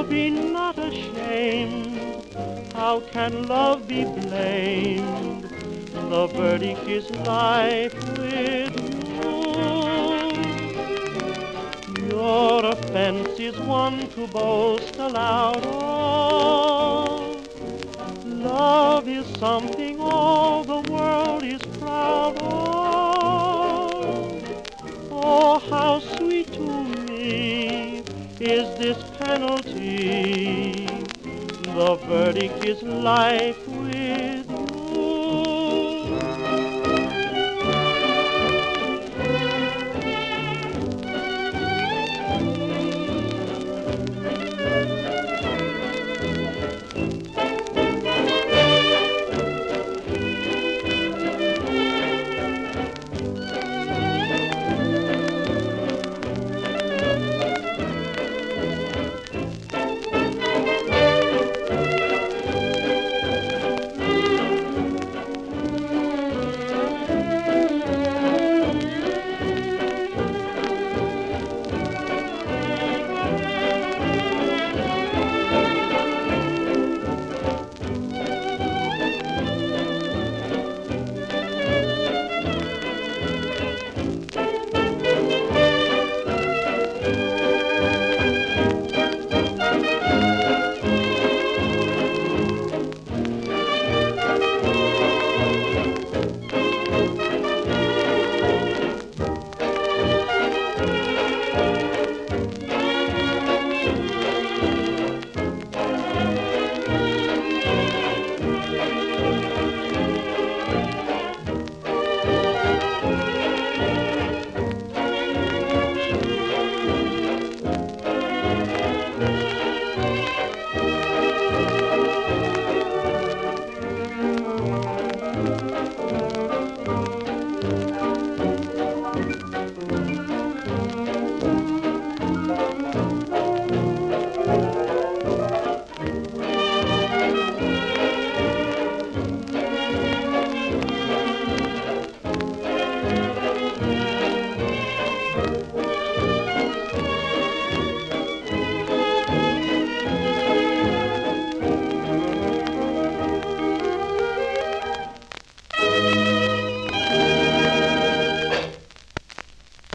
be not ashamed. How can love be blamed? The verdict is life with you. Your offense is one to boast aloud of. Love is something all the world is proud of. Oh, how sweet to me is this penalty. The verdict is life with